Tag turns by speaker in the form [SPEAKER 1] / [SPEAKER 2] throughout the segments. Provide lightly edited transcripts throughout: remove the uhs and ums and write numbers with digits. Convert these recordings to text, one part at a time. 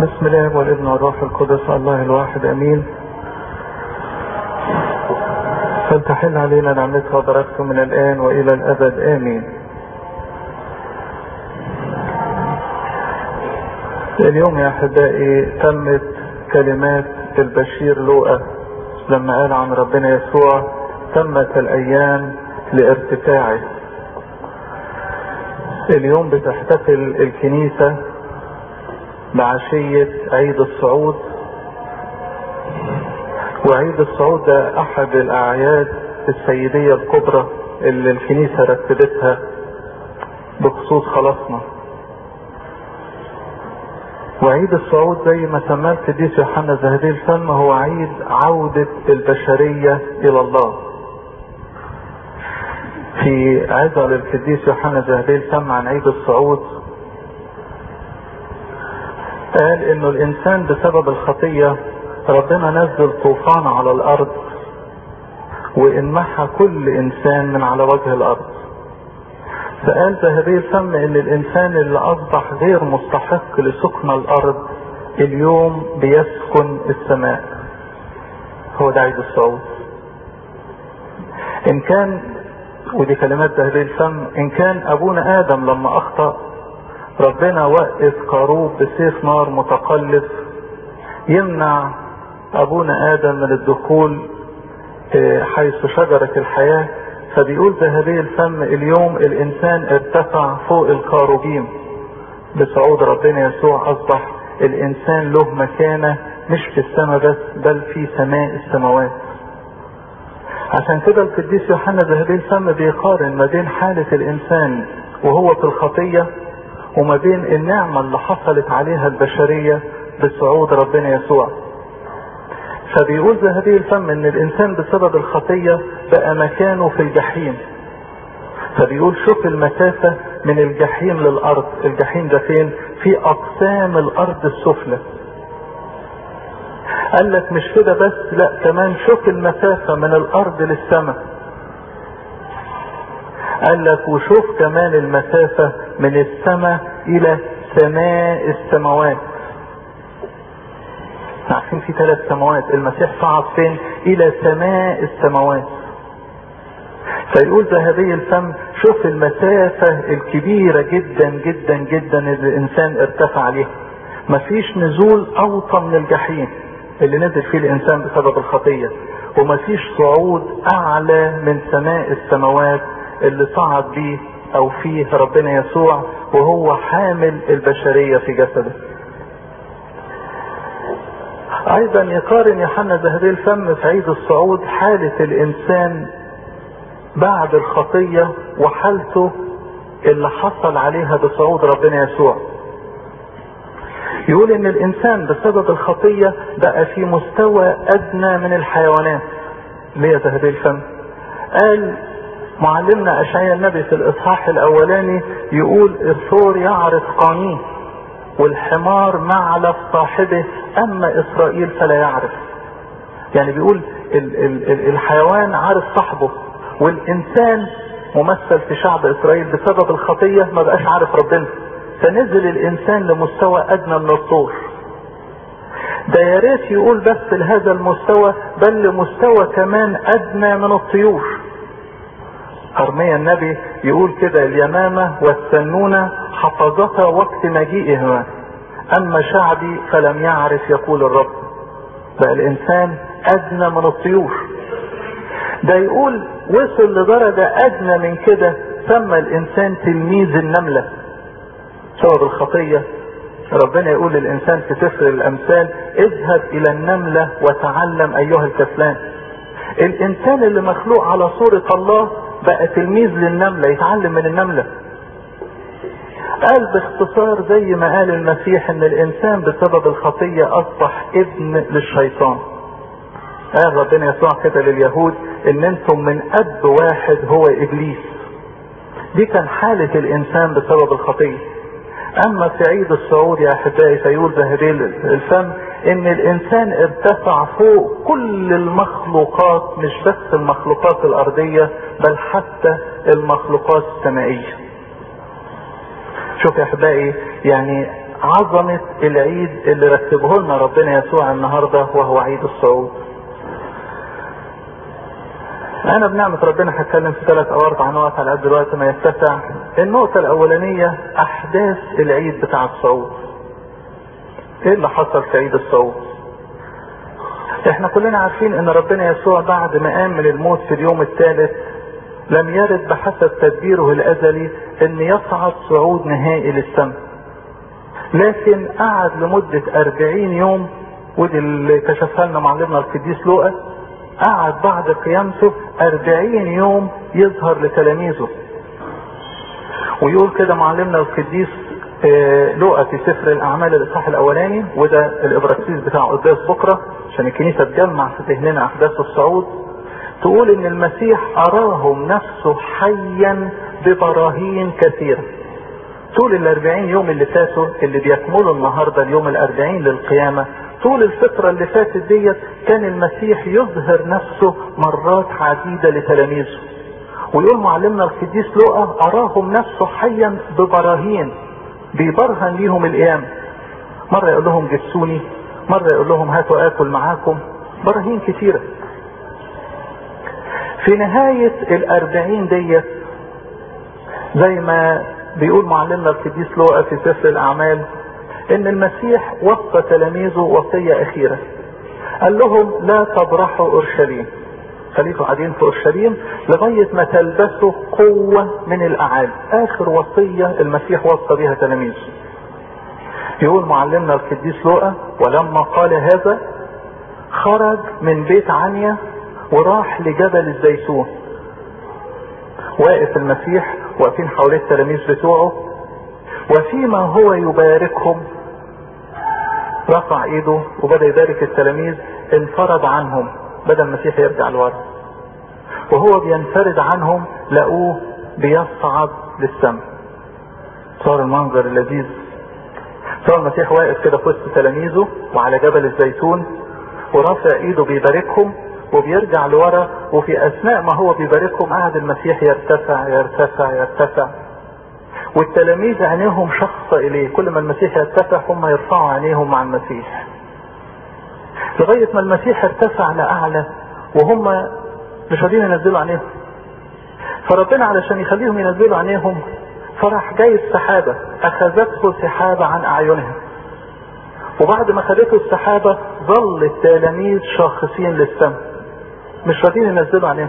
[SPEAKER 1] بسم الله والابن والروح القدس الله الواحد امين. فلتحل علينا نعمته وبركته من الان والى الابد امين. اليوم يا احبائي تمت كلمات البشير لوقا لما قال عن ربنا يسوع تمت الايام لارتفاعه. اليوم بتحتفل الكنيسة بعشية عيد الصعود، وعيد الصعود ده احد الاعياد السيدية الكبرى اللي الكنيسة رتبتها بخصوص خلاصنا. وعيد الصعود زي ما سماه القديس يوحنا ذهبي الفم هو عيد عودة البشرية الى الله. في عظة للقديس يوحنا ذهبي الفم عن عيد الصعود قال انه الانسان بسبب الخطية ربنا نزل طوفان على الارض وانمحى كل انسان من على وجه الارض. فقال ذهبي الفم ان الانسان اللي اصبح غير مستحق لسكن الارض اليوم بيسكن السماء. هو ده عيد الصعود. ان كان، ودي كلمات ذهبي الفم، ان كان ابونا ادم لما اخطأ ربنا وقف قاروب بسيف نار متقلب يمنع ابونا ادم من الدخول حيث شجرة الحياة. فبيقول ذهبي الفم اليوم الانسان ارتفع فوق القاروبيم بصعود ربنا يسوع. اصبح الانسان له مكانة مش في السماء بس بل في سماء السماوات. عشان كده القديس يوحنا ذهبي الفم بيقارن ما بين حالة الانسان وهو في الخطية وما بين النعمة اللي حصلت عليها البشرية بصعود ربنا يسوع. فبيقول ذهبي الفم ان الانسان بسبب الخطية بقى مكانه في الجحيم. فبيقول شوف المسافة من الجحيم للارض. الجحيم ده فين؟ في اقسام الارض السفلى. قال لك مش كده بس، لا كمان شوف المسافة من الارض للسماء. قال لك وشوف كمان المسافة من السماء الى سماء السماوات. عارفين في 3 سماوات، المسيح صعد فين؟ الى سماء السماوات. فيقول ذهبي الفم شوف المسافة الكبيرة جدا جدا جدا اللي الانسان ارتفع عليها. مفيش نزول اوطى من الجحيم اللي نزل فيه الانسان بسبب الخطية، ومفيش صعود اعلى من سماء السماوات اللي صعد بيه او فيه ربنا يسوع وهو حامل البشرية في جسده. ايضا يقارن يوحنا ذهبي الفم في عيد الصعود حالة الانسان بعد الخطية وحالته اللي حصل عليها بصعود ربنا يسوع. يقول ان الانسان بسبب الخطية بقى في مستوى ادنى من الحيوانات. ليه ذهبي الفم؟ قال معلمنا اشعياء النبي في الاصحاح الاولاني يقول الثور يعرف قانيه والحمار معلف صاحبه اما اسرائيل فلا يعرف. يعني بيقول الحيوان عارف صاحبه، والانسان ممثل في شعب اسرائيل بسبب الخطية ما بقاش عارف ربنا، فنزل الانسان لمستوى ادنى من الثور. ده يا ريت يقول بس لهذا المستوى، بل لمستوى كمان ادنى من الطيور. ارميا النبي يقول كده اليمامة والسنونة حفظتا وقت مجيئهما اما شعبي فلم يعرف يقول الرب. بقى الانسان ادنى من الطيور. ده يقول وصل لدرجة ادنى من كده، سمى الانسان تلميذ النملة بسبب الخطية. ربنا يقول للانسان في سفر الامثال اذهب الى النملة وتعلم ايها الكسلان. الانسان اللي مخلوق على صورة الله بقى تلميذ للنملة، يتعلم من النملة. قال باختصار زي ما قال المسيح ان الانسان بسبب الخطية اصبح ابن للشيطان. قال ربنا يسوع كده لليهود ان انتم من اب واحد هو ابليس. دي كان حالة الانسان بسبب الخطية. اما في عيد الصعود يا احبائي فيقول ذهبي الفم ان الانسان ارتفع فوق كل المخلوقات، مش بس المخلوقات الارضية بل حتى المخلوقات السمائية. شوف يا احبائي يعني عظمة العيد اللي رتبه لنا ربنا يسوع النهاردة، وهو عيد الصعود. انا بنعمة ربنا هتكلم في 3 أو 4 نقط على قد الوقت ما يتسع. النقطة الاولانية احداث العيد بتاع الصعود. ايه اللي حصل في عيد الصعود؟ احنا كلنا عارفين ان ربنا يسوع بعد ما قام من الموت في اليوم الثالث لم يرد بحسب تدبيره الازلي ان يصعد صعود نهائي للسماء، لكن قعد لمدة 40 يوم، ودي اللي كشفها لنا معلمنا القديس لوقا. قعد بعد قيامته 40 يوم يظهر لتلاميذه. ويقول كده معلمنا القديس لوقا في سفر الاعمال الاصحاح الاولاني، وده الابراكسيس بتاع قداس بكره عشان الكنيسه تجمع في ذهننا احداث الصعود. تقول ان المسيح اراهم نفسه حيا ببراهين كثيره. طول 40 يوم اللي فاتوا، اللي بيكملوا النهارده اليوم 40 للقيامه، طول الفتره اللي فاتت ديت كان المسيح يظهر نفسه مرات عديده لتلاميذه. ويقول معلمنا القديس لوقا اراهم نفسه حيا ببراهين، بيبرهن ليهم القيامه. مره يقول لهم جسوني، مره يقول لهم هاتوا اكل معاكم، براهين كثيره. في نهايه 40 ديت زي ما بيقول معلمنا القديس لوقا في سفر الاعمال ان المسيح وصى تلاميذه وصيه اخيره. قال لهم لا تبرحوا اورشليم، خليكم قاعدين في اورشليم لغايه ما تلبسوا قوه من الاعالي. اخر وصيه المسيح وصى بها تلاميذه. يقول معلمنا القديس لوقا ولما قال هذا خرج من بيت عنيا وراح لجبل الزيتون. واقف المسيح، واقفين حوالين التلاميذ بتوعه، وفيما هو يباركهم رفع ايده وبدأ يبارك التلاميذ. انفرد عنهم، بدأ المسيح يرجع لورا، وهو بينفرد عنهم لقوه بيصعد للسماء. صار المنظر اللذيذ. صار المسيح واقف كده في وسط تلاميذه وعلى جبل الزيتون، ورافع ايده بيباركهم وبيرجع لورا. وفي اثناء ما هو بيباركهم قعد المسيح يرتفع يرتفع يرتفع، والتلاميذ عينيهم شخصة اليه. كل ما المسيح يرتفع هم يرفعوا عينيهم مع المسيح، لغاية ما المسيح ارتفع لأعلى وهم مش قادرين ينزلوا عينيهم. فربنا علشان يخليهم ينزلوا عينيهم فراح جاي السحابة، اخذته سحابة عن اعينهم. وبعد ما خدته السحابة ظل التلاميذ شاخصين للسماء مش قادرين ينزلوا عينيهم.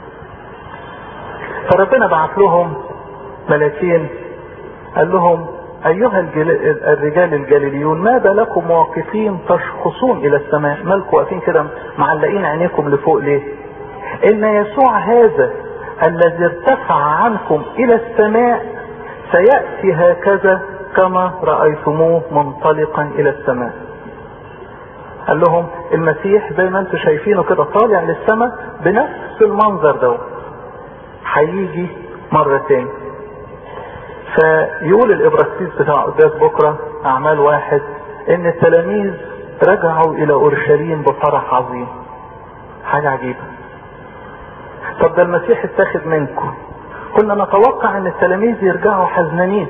[SPEAKER 1] فربنا بعت لهم ملاكين قال لهم ايها الرجال الجليليون ماذا لكم واقفين تشخصون الى السماء؟ مالكم واقفين كده معلقين عينيكم لفوق ليه؟ ان يسوع هذا الذي ارتفع عنكم الى السماء سيأتي هكذا كما رأيتموه منطلقا الى السماء. قال لهم المسيح زي ما انتم شايفينه كده طالع للسماء بنفس المنظر ده هيجي مرة تاني. فيقول الابراكسيس بتاع قداس بكرة اعمال 1 ان التلاميذ رجعوا الى اورشليم بفرح عظيم. حاجة عجيبة. طب ده المسيح اتاخد منكم، كنا نتوقع ان التلاميذ يرجعوا حزنانين.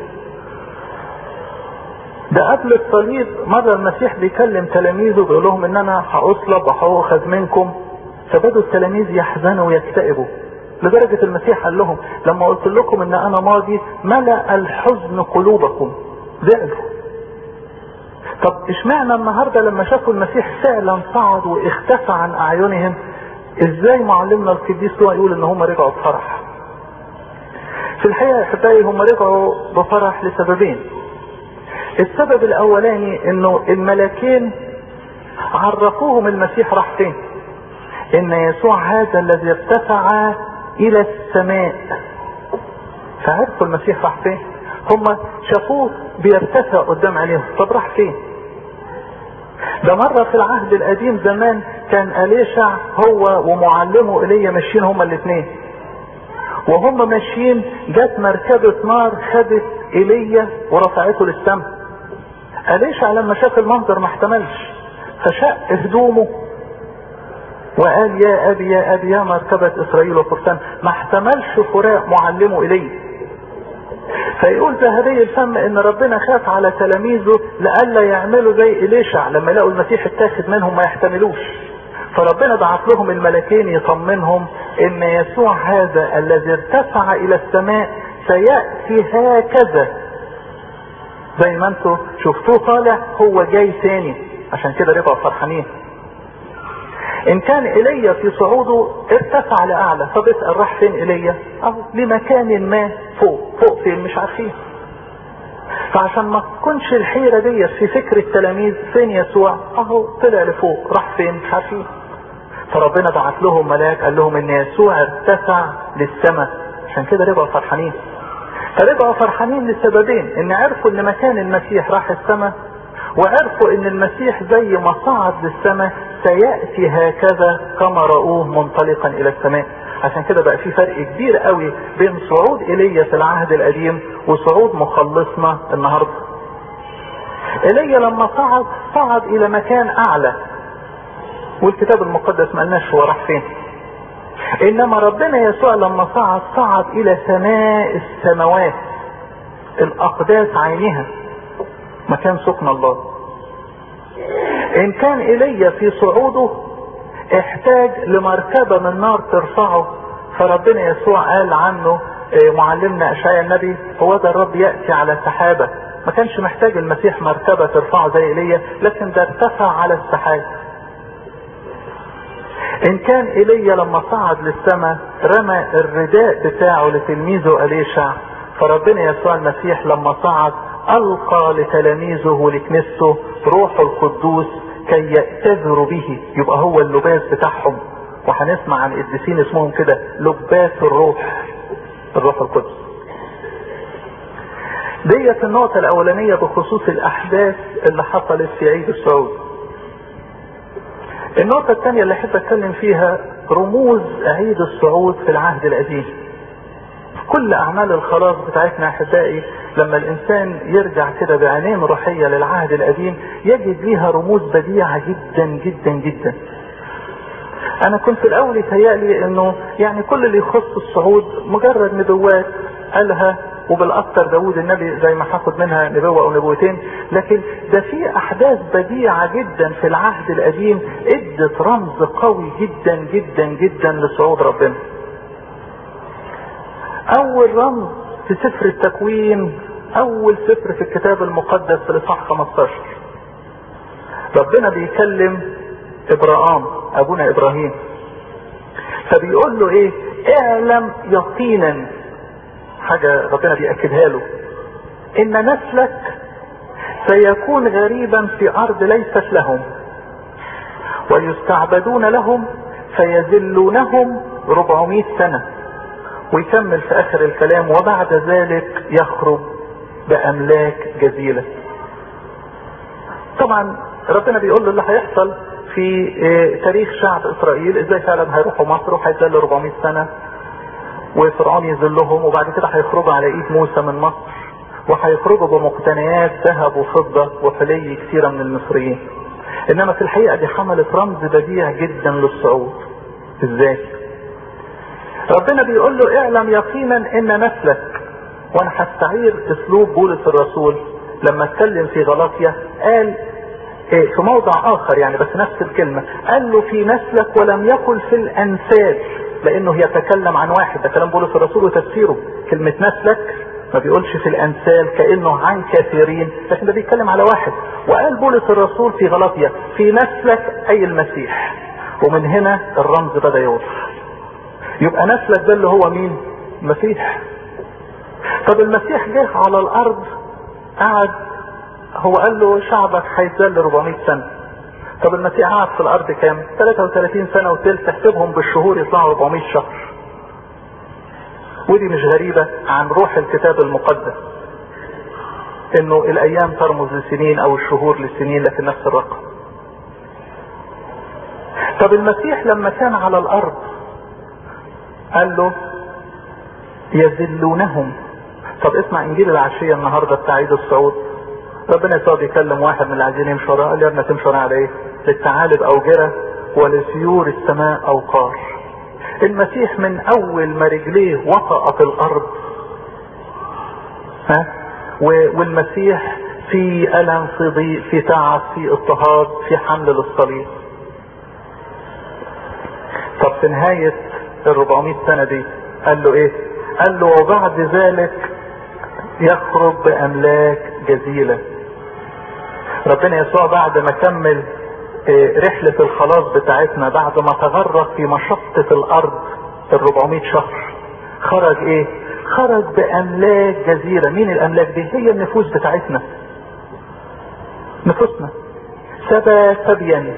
[SPEAKER 1] ده قبل الصليب مرة المسيح بيكلم تلاميذه بيقول لهم ان انا هأصلب وهأخذ منكم، فبدوا التلاميذ يحزنوا ويكتئبوا، لدرجة المسيح قال لهم لما قلت لكم ان انا ماضي ملأ الحزن قلوبكم، زعلوا. طب اشمعنى النهاردة لما شافوا المسيح فعلا صعد واختفى عن اعينهم ازاي معلمنا القديس لوقا يقول ان هم رجعوا بفرح؟ في الحقيقة يا احبائي هم رجعوا بفرح لسببين. السبب الاولاني انه الملاكين عرفوهم المسيح راح فين، ان يسوع هذا الذي ارتفع الى السماء. فعرفوا المسيح راح فين، هم شافوه بيرتفع قدام عينيهم. طب راح فين؟ ده مرة في العهد القديم زمان كان أليشع هو ومعلمه ايليا ماشيين هما الاثنين، وهم ماشيين جت مركبة نار خدت ايليا ورفعته للسماء. أليشع لما شاف المنظر ما احتملش، فشق هدومه وقال يا ابي يا ابي يا مركبة اسرائيل وفرسان. ما احتملش فراق معلمه ايليا. فيقول ذهبي الفم ان ربنا خاف على تلاميذه لئلا يعملوا زي إليشع لما يلاقوا المسيح اتاخد منهم ما يحتملوش، فربنا بعت لهم الملكين يطمنهم ان يسوع هذا الذي ارتفع الى السماء سيأتي هكذا زي ما انتوا شفتوه طالع هو جاي تاني. عشان كده رجعوا فرحانين. ان كان ايليا في صعوده ارتفع لاعلى، طب اسال راح فين ايليا؟ اهو لمكان ما فوق فين مش عارفين. فعشان ما تكونش الحيره ديت في فكر التلاميذ فين يسوع، اهو طلع لفوق راح فين مش عارفين. فربنا بعت لهم ملاك قال لهم ان يسوع ارتفع للسماء، عشان كده رجعوا فرحانين. فرجعوا فرحانين لسببين، ان عرفوا ان مكان المسيح راح السماء، وعرفوا ان المسيح زي ما صعد للسماء سيأتي هكذا كما رأوه منطلقا الى السماء. عشان كده بقى في فرق كبير قوي بين صعود ايليا في العهد القديم وصعود مخلصنا النهارده. ايليا لما صعد الى مكان اعلى، والكتاب المقدس ما قالناش هو راح فين. انما ربنا يسوع لما صعد الى سماء السماوات، الاقداس عينها مكان سكن الله. ان كان ايليا في صعوده احتاج لمركبة من نار ترفعه، فربنا يسوع قال عنه معلمنا اشعياء النبي هو ده الرب يأتي على سحابة. ما كانش محتاج المسيح مركبة ترفعه زي ايليا، لكن ده ارتفع على السحاب. ان كان ايليا لما صعد للسماء رمى الرداء بتاعه لتلميذه إليشع، فربنا يسوع المسيح لما صعد القى لتلاميذه ولكنيسته روح القدوس كي يأتذروا به، يبقى هو اللباس بتاعهم. وهنسمع عن قديسين اسمهم كده لباس الروح القدس. ديت النقطة الاولانية بخصوص الاحداث اللي حصلت في عيد الصعود. النقطة الثانية اللي احب اتكلم فيها رموز عيد الصعود في العهد القديم. كل اعمال الخلاص بتاعتنا احبائي لما الانسان يرجع كده بعينين روحية للعهد القديم يجد ليها رموز بديعة جدا جدا جدا. انا كنت في الاول يتهيألي انه يعني كل اللي يخص الصعود مجرد نبوات قالها، وبالاكثر داود النبي زي ما هاخد منها نبوة او نبوتين، لكن ده في احداث بديعة جدا في العهد القديم ادت رمز قوي جدا جدا جدا لصعود ربنا. اول رمز في سفر التكوين، اول سفر في الكتاب المقدس في الاصحاح 15، ربنا بيكلم ابراهام ابونا ابراهيم، فبيقول له ايه؟ اعلم يقينا، حاجة ربنا بيأكدها له، ان نسلك سيكون غريبا في ارض ليست لهم ويستعبدون لهم فيذلونهم 400 سنة. ويكمل في اخر الكلام وبعد ذلك يخرج باملاك جزيلة. طبعا ربنا بيقول له اللي هيحصل في تاريخ شعب اسرائيل، ازاي فعلا هيروحوا مصر وهيتذلوا 400 سنة وفرعون يذلهم، وبعد كده هيخرجوا على ايد موسى من مصر، وهيخرجوا بمقتنيات ذهب وفضة وحلي كثيرة من المصريين. انما في الحقيقة دي حملت رمز بديع جدا للصعود. ازاي؟ ربنا بيقول له اعلم يقينا ان نسلك، وانا هستعير اسلوب بولس الرسول لما اتكلم في غلاطيا، قال في موضع اخر يعني بس نفس الكلمة، قال له في نسلك ولم يقل في الانسال، لانه يتكلم عن واحد. ده كلام بولس الرسول وتفسيره. كلمة نسلك ما بيقولش في الانسال كأنه عن كثيرين، لكن ده بيتكلم على واحد. وقال بولس الرسول في غلاطيا في نسلك اي المسيح، ومن هنا الرمز بدأ يوضح. يبقى نسلك ده اللي هو مين؟ المسيح. طب المسيح جه على الارض قعد، هو قال له شعبك هيتذل 400 سنة. طب المسيح قعد في الارض كام؟ 33 سنة وثلث، تحسبهم بالشهور يطلعوا 400 شهر. ودي مش غريبة عن روح الكتاب المقدس، انه الايام ترمز للسنين او الشهور للسنين، لكن نفس الرقم. طب المسيح لما كان على الارض قال له يذلونهم. طب اسمع انجيل العشية النهاردة بتاع عيد الصعود، ربنا يسوع بيكلم واحد من اللي عايزين يمشوا وراه، قال لي يا ابني تمشوا وراه على ايه؟ للثعالب اوجرة ولسيور السماء اوقار. المسيح من اول ما رجليه وطأت الارض والمسيح في ألم، في ضيق، في تعب، في اضطهاد، في حمل للصليب. طب في نهاية 400 سنة دي قال له ايه؟ قال له وبعد ذلك يخرج بأملاك جزيلة. ربنا يسوع بعد ما كمل رحلة الخلاص بتاعتنا، بعد ما تغرق في مشقة الأرض 400 شهر، خرج ايه؟ خرج بأملاك جزيلة. مين الأملاك دي؟ هي النفوس بتاعتنا، نفوسنا. سبى سبيا.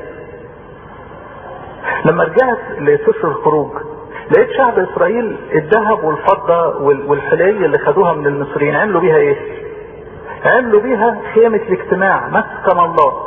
[SPEAKER 1] لما رجعت لسفر الخروج لقيت شعب اسرائيل الذهب والفضة والحلي اللي خدوها من المصريين عملوا بيها ايه؟ عملوا بيها خيمة الاجتماع، مسكن الله.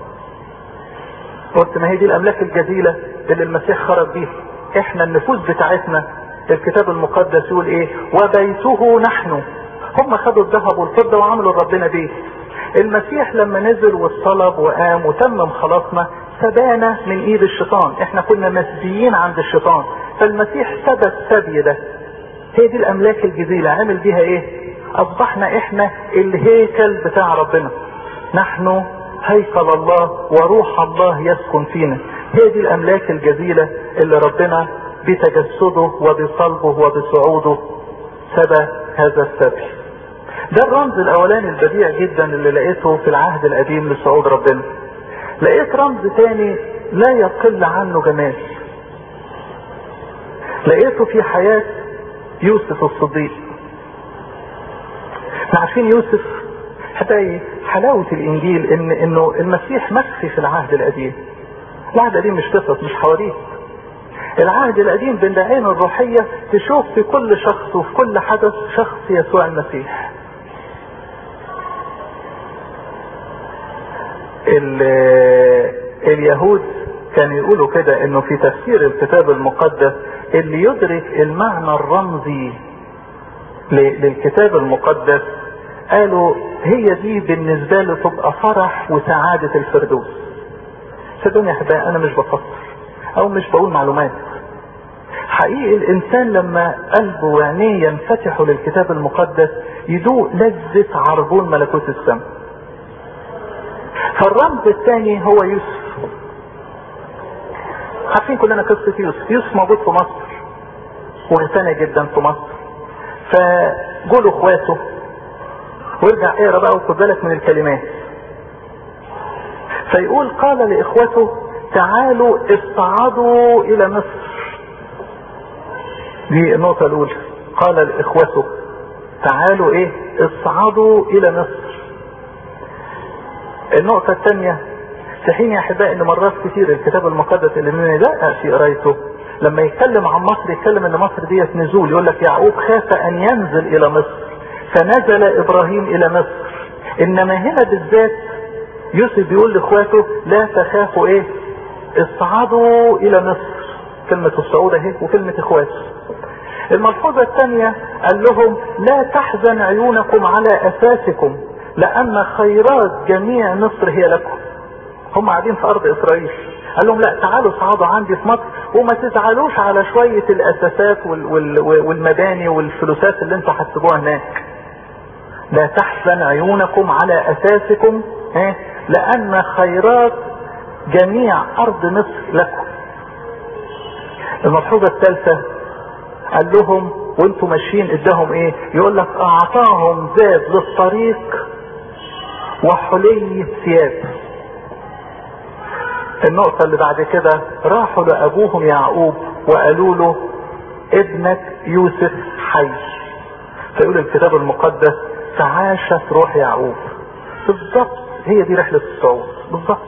[SPEAKER 1] قلت ما هي دي الاملاك الجزيلة اللي المسيح خرج بيها. احنا النفوس بتاعتنا الكتاب المقدس يقول ايه؟ وبيته نحن. هم خدوا الذهب والفضة وعملوا ربنا بيه. المسيح لما نزل واتصلب وقام وتمم خلاصنا سبانا من ايد الشيطان. احنا كنا مسبيين عند الشيطان، فالمسيح سبى السبي ده. هي دي الاملاك الجزيلة. عمل بيها ايه؟ اصبحنا احنا الهيكل بتاع ربنا. نحن هيكل الله وروح الله يسكن فينا. هي دي الاملاك الجزيلة اللي ربنا بتجسده وبصلبه وبصعوده سبى هذا السبي. ده الرمز الاولاني البديع جدا اللي لقيته في العهد القديم لصعود ربنا. لقيت رمز تاني لا يقل عنه جمال، لقيته في حياة يوسف الصديق. عارفين يوسف حتى حلاوة الانجيل انه المسيح مخفي في العهد القديم. العهد القديم مش قصص، مش حواديت. العهد القديم بالعين الروحية تشوف في كل شخص وفي كل حدث شخص يسوع المسيح. اليهود كانوا يقولوا كده انه في تفسير الكتاب المقدس اللي يدرك المعنى الرمزي للكتاب المقدس قالوا هي دي بالنسبة له تبقى فرح وسعادة الفردوس. صدقوني يا احبائي انا مش بفسر او مش بقول معلومات. حقيقي الانسان لما قلبه وعينيه ينفتحوا للكتاب المقدس يدوق لذة عربون ملكوت السماء. فالرمز الثاني هو يوسف. عارفين كلنا قصة يوسف. يوسف موجود في مصر وغني جدا في مصر، فجوله اخواته. وارجع اقرا بقى وخد بالك من الكلمات. فيقول قال لاخوته تعالوا اصعدوا الى مصر. دي النقطة الاولى. قال لاخوته تعالوا ايه؟ اصعدوا الى مصر. النقطة الثانية في حين يا احبائي ان مرات كتير الكتاب المقدس اللي بندقق في قرايته لما يتكلم عن مصر يتكلم ان مصر ديت نزول. يقول لك يعقوب خاف ان ينزل الى مصر فنزل ابراهيم الى مصر. انما هنا بالذات يوسف بيقول لاخواته لا تخافوا ايه؟ اصعدوا الى مصر. كلمة الصعود اهي وكلمة اخواته. الملحوظة الثانية قال لهم لا تحزن عيونكم على اساسكم لان خيرات جميع مصر هي لكم. هم قاعدين في ارض اسرائيل. قال لهم لا تعالوا صعدوا عندي في مصر وما تزعلوش على شوية الاساسات والمباني والفلوسات اللي انتوا هتسيبوها هناك. لا تحزن عيونكم على اساسكم لان خيرات جميع ارض مصر لكم. الملحوظة الثالثة قال لهم وانتوا ماشيين اداهم ايه؟ يقول لك اعطاهم زاد للطريق وحلي ثياب. النقطة اللي بعد كده راحوا لابوهم يعقوب وقالوا له ابنك يوسف حي. فيقول الكتاب المقدس فعاشت روح يعقوب. بالضبط هي دي رحلة الصعود بالضبط.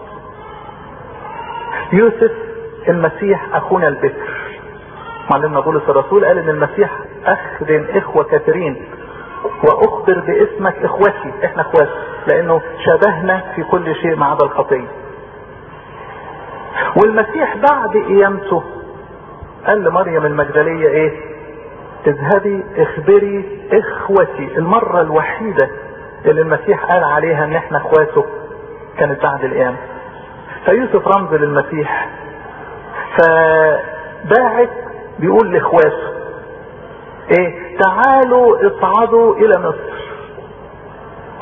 [SPEAKER 1] يوسف المسيح اخونا البكر. معلمنا بولس الرسول قال ان المسيح اخدم اخوة كثيرين واخبر باسمك اخوتي. احنا اخوات لانه شبهنا في كل شيء ما عدا الخطية. والمسيح بعد قيامته قال لمريم المجدلية ايه؟ اذهبي اخبري اخوتي. المرة الوحيدة اللي المسيح قال عليها ان احنا اخواته كانت بعد القيامة. فيوسف رمز للمسيح. فباعت بيقول لاخواته ايه؟ تعالوا اصعدوا الى مصر.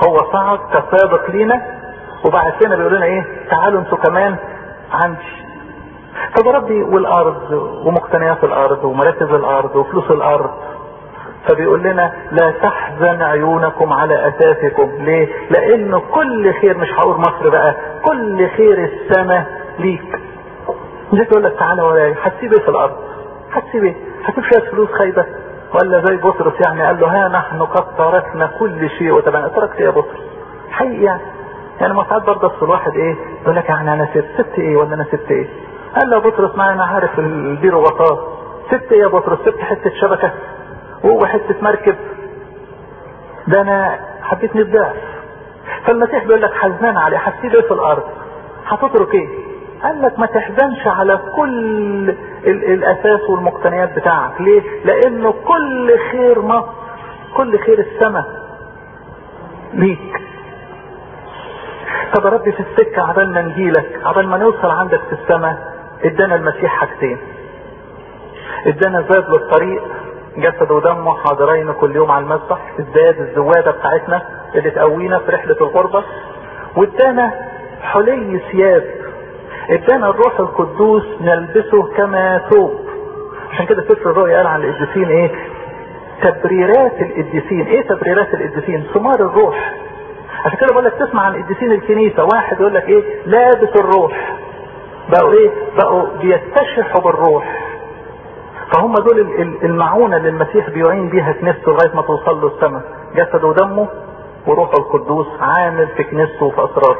[SPEAKER 1] هو صعد كسابق لينا وبعد لنا بيقول لنا ايه؟ تعالوا انتوا كمان عندي. طب يا ربي والارض ومقتنيات الارض ومراكز الارض وفلوس الارض، فبيقول لنا لا تحزن عيونكم على اثاثكم. ليه؟ لان كل خير، مش هقول مصر بقى، كل خير السماء ليك. جيت تقول لك تعالى ورايا، هتسيب ايه في الارض؟ هتسيب ايه؟ هتسيب شويه فلوس خايبه؟ ولا زي بطرس يعني قال له ها نحن قد تركنا كل شيء وتبعنا. تركت ايه يا بطرس؟ حقيقي يعني ما ساعات برضه الواحد ايه يقول لك يعني انا سبت ايه ولا انا سبت ايه؟ قال له يا بطرس ما انا عارف البير وغطاه. سبت ايه يا بطرس؟ سبت حته شبكه وحته مركب؟ ده انا حبيت نبدأ. فالمسيح بيقول لك حزنان عليه، هتسيب ايه في الارض؟ هتترك ايه؟ قال لك ما تحزنش على كل الاساس والمقتنيات بتاعك. ليه؟ لانه كل خير مصر، كل خير السماء ليك. طب يا ربي في السكة عبال ما نجيلك، عبال ما نوصل عندك في السماء، ادانا المسيح حاجتين. ادانا زاد للطريق، جسد ودمه حاضرين كل يوم على المسبح، الزاد الزوادة بتاعتنا اللي تقوينا في رحلة الغربة. وادانا حلي ثياب، ادانا الروح القدوس نلبسه كما ثوب. عشان كده سفر الرؤيا قال عن القديسين ايه؟ تبريرات القديسين. ايه تبريرات القديسين؟ ثمار الروح. عشان كده بقول لك تسمع عن قديسين الكنيسة واحد يقول لك ايه؟ لابس الروح. بقوا ايه؟ بقوا بيستشحوا بالروح. فهم دول المعونة اللي المسيح بيعين بيها كنيسته لغاية ما توصل له السماء، جسده ودمه وروحه القدوس عامل في كنيسته وفي اسراره.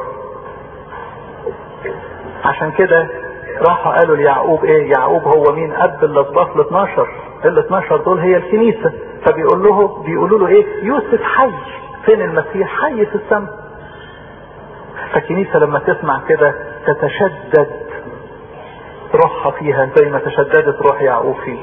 [SPEAKER 1] عشان كده راحوا قالوا ليعقوب ايه؟ يعقوب هو مين؟ اب الاسباط ال 12. ال 12 دول هي الكنيسة. بيقولوا له ايه؟ يوسف حي. فين المسيح؟ حي في السماء. فالكنيسة لما تسمع كده تتشدد روحها فيها زي ما تشددت روح يعقوب فيه.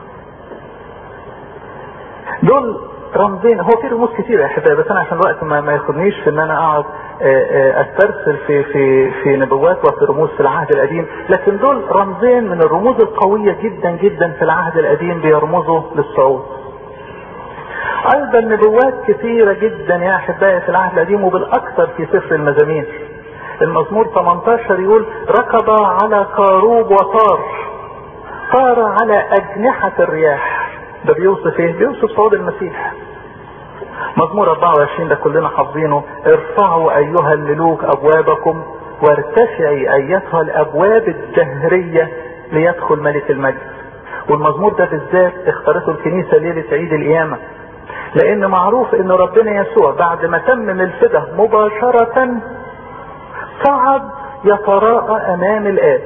[SPEAKER 1] دول رمزين. هو في رموز كتير يا احبائي، بس انا عشان الوقت ما ياخدنيش في ان انا اقعد استرسل في نبوات وفي رموز في العهد القديم، لكن دول رمزين من الرموز القوية جدا جدا في العهد القديم بيرمزوا للصعود. ايضا نبوات كثيرة جدا يا احبائي في العهد القديم وبالاكثر في سفر المزامير. المزمور 18 يقول ركض على كاروب وطار، طار على اجنحة الرياح. ده بيوصف ايه؟ بيوصف صعود المسيح. مزمور 24 ده كلنا حافظينه، ارفعوا ايها الملوك ابوابكم وارتفعي ايتها الابواب الدهرية ليدخل ملك المجد. والمزمور ده بالذات اختارته الكنيسة ليلة عيد القيامة، لان معروف ان ربنا يسوع بعد ما تمم الفداء مباشرة صعد يتراءى امام الاب،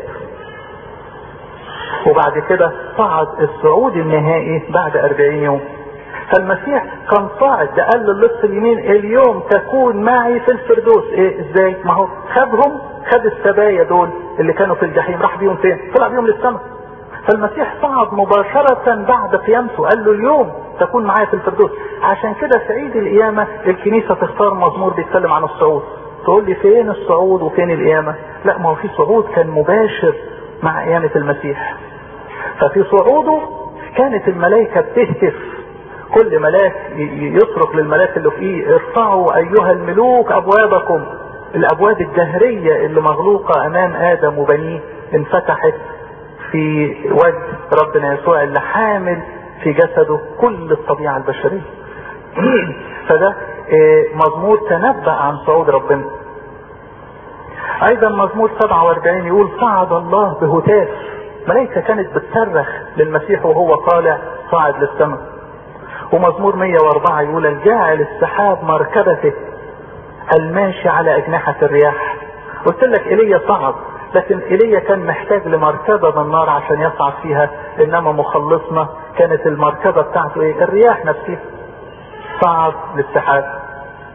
[SPEAKER 1] وبعد كده صعد الصعود النهائي بعد 40 يوم. فالمسيح كان صاعد، ده قال للص اليمين اليوم تكون معي في الفردوس. ايه ازاي؟ ما هو خد السبايا دول اللي كانوا في الجحيم، راح بيهم فين؟ طلع بيهم للسماء. فالمسيح صعد مباشرة بعد قيامته، قال له اليوم تكون معايا في الفردوس. عشان كده في عيد القيامة الكنيسة تختار مزمور بيتكلم عن الصعود. تقول لي فين الصعود وفين القيامة؟ لا، ما هو في صعود كان مباشر مع قيامة المسيح. ففي صعوده كانت الملائكة بتهتف، كل ملاك يصرخ للملاك اللي فيه ارفعوا ايها الملوك ابوابكم. الابواب الدهرية اللي مغلوقة امام ادم وبنيه انفتحت في وجه ربنا يسوع اللي حامل في جسده كل الطبيعة البشرية. فده مزمور تنبأ عن صعود ربنا. ايضا مزمور 47 يقول صعد الله بهتاف. ملائكة كانت بتصرخ للمسيح وهو طالع صاعد للسماء. ومزمور 104 يقول الجاعل السحاب مركبته الماشي على اجنحة الرياح. قلت لك ايليا صعد، لكن ايليا كان محتاج لمركبة من نار عشان يصعد فيها، انما مخلصنا كانت المركبة بتاعته ايه؟ الرياح نفسها. صعد للسحاب.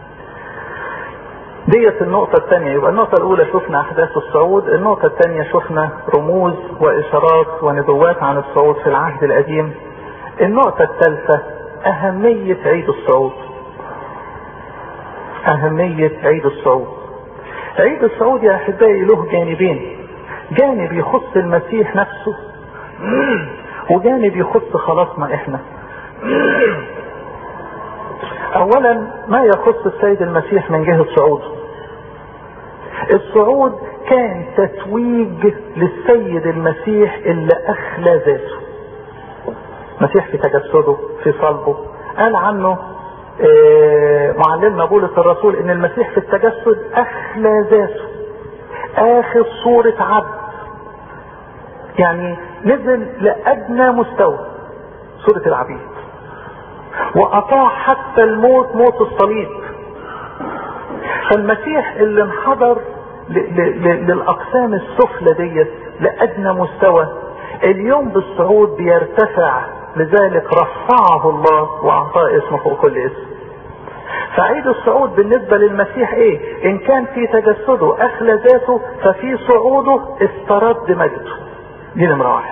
[SPEAKER 1] ديت النقطة الثانية. يبقى النقطة الاولى شفنا احداث الصعود، النقطة الثانية شفنا رموز واشارات ونبوات عن الصعود في العهد القديم. النقطة الثالثة اهمية عيد الصعود. اهمية عيد الصعود. عيد الصعود يا احبائي له جانبين، جانب يخص المسيح نفسه وجانب يخص خلاصنا احنا. اولا ما يخص السيد المسيح من جهة صعوده. الصعود كان تتويج للسيد المسيح اللي اخلى ذاته. المسيح في تجسده في صلبه قال عنه معلمنا بولس الرسول ان المسيح في التجسد اخلى ذاته، اخذ صورة عبد، يعني نزل لادنى مستوى صورة العبيد، واطاع حتى الموت، موت الصليب. فالمسيح اللي انحدر للاقسام السفلى ديت لادنى مستوى، اليوم بالصعود بيرتفع، لذلك رفعه الله واعطاه اسمه فوق كل اسم. فعيد الصعود بالنسبة للمسيح ايه؟ ان كان في تجسده اخلى ذاته، ففي صعوده استرد مجده. دي نمرة واحد.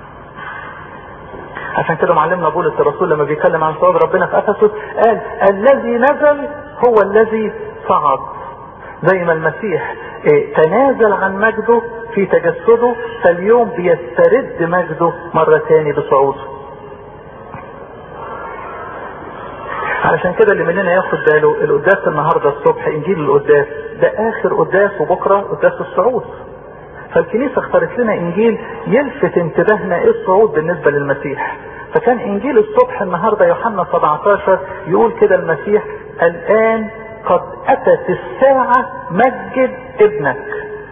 [SPEAKER 1] عشان كده معلمنا بولس الرسول لما بيتكلم عن صعود ربنا في افسس قال الذي نزل هو الذي صعد. زي ما المسيح تنازل عن مجده في تجسده، فاليوم بيسترد مجده مرة تاني بصعوده. علشان كده اللي مننا ياخد باله، القداس النهاردة الصبح انجيل القداس ده اخر قداس، وبكرة قداس الصعود. فالكنيسة اختارت لنا انجيل يلفت انتباهنا ايه الصعود بالنسبة للمسيح. فكان انجيل الصبح النهاردة يوحنا 17 يقول كده المسيح الان قد اتت الساعة مجد ابنك.